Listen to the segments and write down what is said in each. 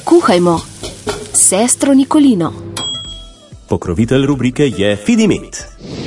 Kuhajmo. Sestro Nikolino. Pokrovitelj rubrike je Fidimet.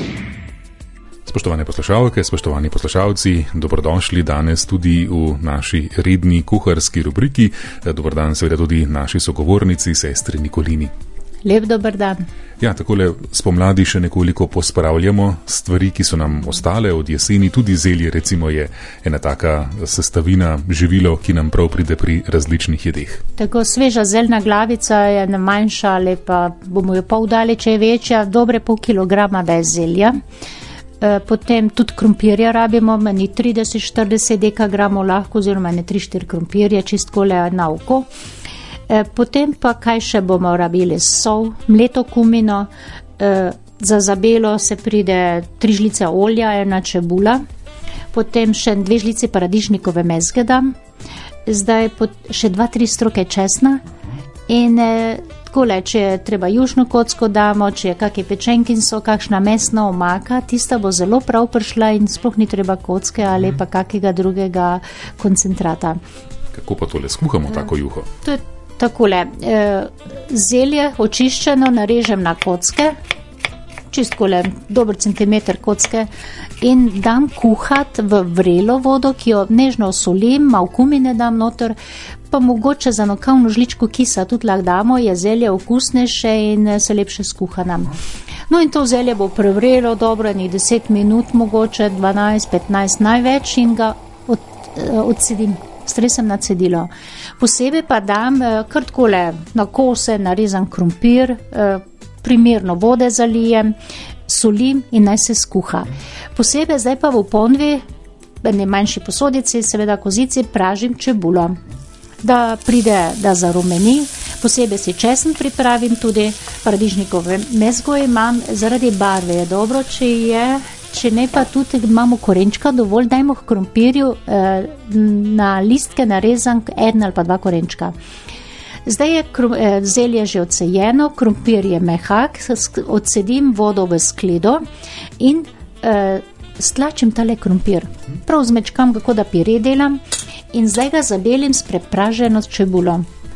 Spoštovane poslušalke, spoštovani poslušalci, dobrodošli danes tudi v naši redni kuharski rubriki. Dober dan seveda tudi naši sogovornici, sestri Nikolini. Lep dober dan. Ja, takole spomladi še nekoliko pospravljamo stvari, ki so nam ostale od jeseni. Tudi zelje recimo je ena taka sestavina, živilo, ki nam prav pride pri različnih jedeh. Tako sveža zeljna glavica je ne manjša, ali pa bomo jo pol dali, če je večja, dobre pol kilograma da je zelja. Potem tudi krompirja rabimo, meni 30-40 dekagramov lahko, oziroma ne 3-4 krompirje, čistkole na oko. Potem pa kaj še bomo rabili? Sol, mleto kumino, za zabelo se pride 3 žlice olja, 1 čebula, potem še 2 žlice paradižnikove mezge dam, zdaj še 2-3 stroke česna in takole, če je treba jušno kocko damo, če je kakšne pečenkin so, kakšna mesna omaka, tista bo zelo prav prišla in sploh ni treba kocke ali pa kakega drugega koncentrata. Kako pa tole skuhamo tako juho? To je takole, zelje očiščeno narežem na kocke, čistkole, dober centimeter kocke in dam kuhat v vrelo vodo, ki jo nežno osolim, malo kumine dam noter, pa mogoče za nokavno žličko kisa tudi lahko damo, je zelje okusnejše in se lepše skuha nam. No in to zelje bo prevrelo dobro, 10 minut mogoče, 12-15 največ in ga odsedim. Stresem na cedilo. Posebej pa dam kar takole na kose narezan krompir, primerno vode zalijem, solim in naj se skuha. Posebej zdaj pa v ponvi, ne manjši posodici, seveda kozici, pražim čebulo. Da pride, da zarumeni, posebej si česen pripravim tudi, paradižnikove mezgo imam, zaradi barve je dobro, če ne pa tudi imamo korenčka dovolj, dajmo k krompirju na listke narezan 1 ali pa 2 korenčka. Zdaj je zelje že odsejeno, krompir je mehak, odsedim vodo v skledo in stlačim tale krompir. Prav zmečkam, kako da pire delam in zdaj ga zabelim s prepraženo čebulo.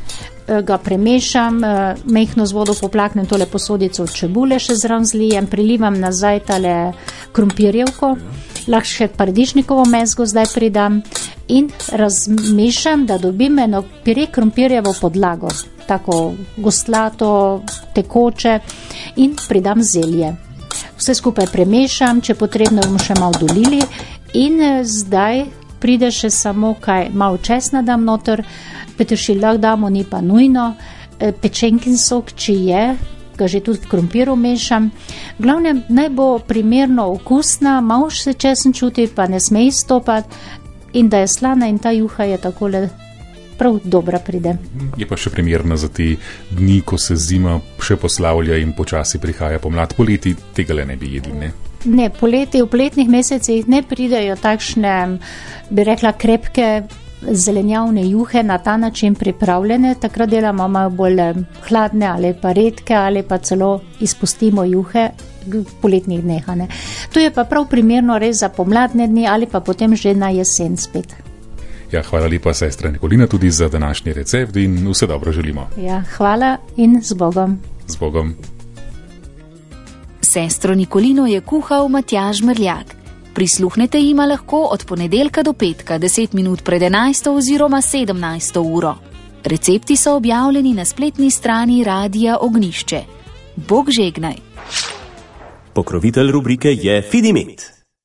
Ga premešam, mehno z vodo poplaknem tole posodico od čebule, še zraven zlijem, prilivam nazaj tale krompirjevko, lahko še paradižnikovo mezgo zdaj pridam in razmešam, da dobim eno pire krompirjevo podlago, tako gostlato, tekoče in pridam zelje. Vse skupaj premešam, če potrebno bomo še malo dolili in zdaj pride še samo kaj, malo česna dam noter, peteršilj lahko damo, ni pa nujno, pečenkin sok, če je, ga že tudi v krompiru mešam. Glavnem, naj bo primerno okusna, malo se česen čuti, pa ne sme izstopati in da je slana in ta juha je takole prav dobra pride. Je pa še primerna za te dni, ko se zima še poslavlja in počasi prihaja pomlad. Poleti tega le ne bi jedli, ne? Ne, poleti, v poletnih mesecih ne pridejo takšne, bi rekla, krepke zelenjavne juhe na ta način pripravljene, takrat delamo malo bolj hladne ali pa redke ali pa celo izpustimo juhe v poletnih dneh. To je pa prav primerno res za pomladne dni ali pa potem že na jesen spet. Ja, hvala lepa, sestra Nikolina, tudi za današnji recept in vse dobro želimo. Ja, hvala in z Bogom. Z Bogom. Sestro Nikolino je kuhal Matjaž Mrljak. Prisluhnete jima lahko od ponedeljka do petka 10 minut pred 11. oziroma 17. uro. Recepti so objavljeni na spletni strani Radia Ognjišče. Bog žegnaj. Pokrovitelj rubrike je Fidimet.